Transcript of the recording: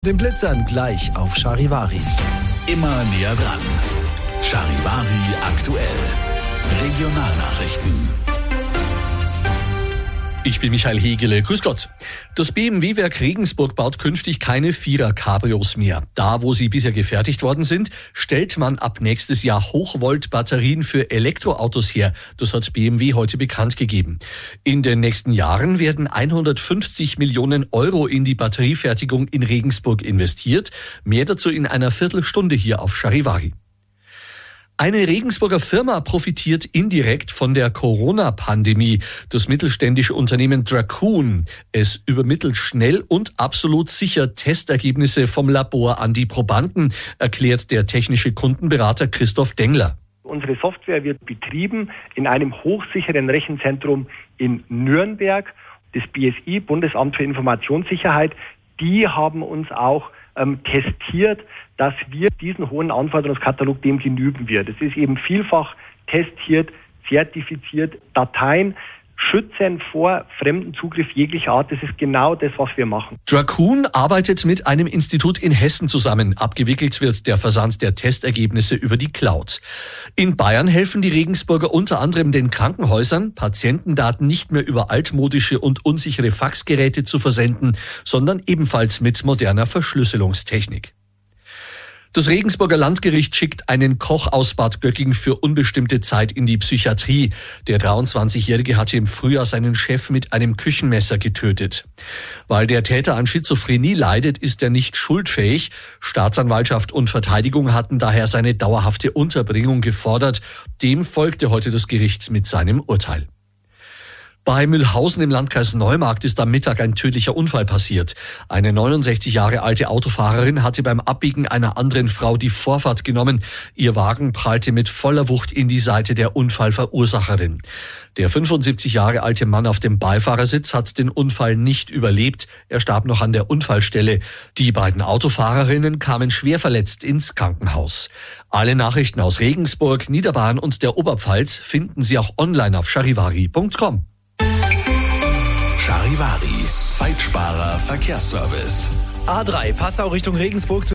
Den Blitzern gleich auf Charivari. Immer näher dran. Charivari aktuell. Regionalnachrichten. Ich bin Michael Hegele. Grüß Gott. Das BMW-Werk Regensburg baut künftig keine Vierer-Cabrios mehr. Da, wo sie bisher gefertigt worden sind, stellt man ab nächstes Jahr Hochvolt-Batterien für Elektroautos her. Das hat BMW heute bekannt gegeben. In den nächsten Jahren werden 150 Millionen Euro in die Batteriefertigung in Regensburg investiert. Mehr dazu in einer Viertelstunde hier auf Charivari. Eine Regensburger Firma profitiert indirekt von der Corona-Pandemie. Das mittelständische Unternehmen Dracoon. Es übermittelt schnell und absolut sicher Testergebnisse vom Labor an die Probanden, erklärt der technische Kundenberater Christoph Dengler. Unsere Software wird betrieben in einem hochsicheren Rechenzentrum in Nürnberg. Das BSI, Bundesamt für Informationssicherheit, die haben uns auch testiert, dass wir diesen hohen Anforderungskatalog dem genügen wird. Es ist eben vielfach testiert, zertifiziert, Dateien schützen vor fremden Zugriff jeglicher Art. Das ist genau das, was wir machen. Dracoon arbeitet mit einem Institut in Hessen zusammen. Abgewickelt wird der Versand der Testergebnisse über die Cloud. In Bayern helfen die Regensburger unter anderem den Krankenhäusern, Patientendaten nicht mehr über altmodische und unsichere Faxgeräte zu versenden, sondern ebenfalls mit moderner Verschlüsselungstechnik. Das Regensburger Landgericht schickt einen Koch aus Bad Gögging für unbestimmte Zeit in die Psychiatrie. Der 23-Jährige hatte im Frühjahr seinen Chef mit einem Küchenmesser getötet. Weil der Täter an Schizophrenie leidet, ist er nicht schuldfähig. Staatsanwaltschaft und Verteidigung hatten daher seine dauerhafte Unterbringung gefordert. Dem folgte heute das Gericht mit seinem Urteil. Bei Mühlhausen im Landkreis Neumarkt ist am Mittag ein tödlicher Unfall passiert. Eine 69 Jahre alte Autofahrerin hatte beim Abbiegen einer anderen Frau die Vorfahrt genommen. Ihr Wagen prallte mit voller Wucht in die Seite der Unfallverursacherin. Der 75 Jahre alte Mann auf dem Beifahrersitz hat den Unfall nicht überlebt. Er starb noch an der Unfallstelle. Die beiden Autofahrerinnen kamen schwer verletzt ins Krankenhaus. Alle Nachrichten aus Regensburg, Niederbayern und der Oberpfalz finden Sie auch online auf charivari.com. Charivari, Zeitsparer Verkehrsservice. A3, Passau Richtung Regensburg.